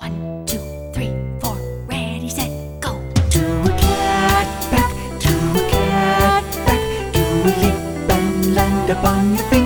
1, 2, 3, 4, ready, set, go. To a cat back, to a cat back. Do a leap and land upon your feet.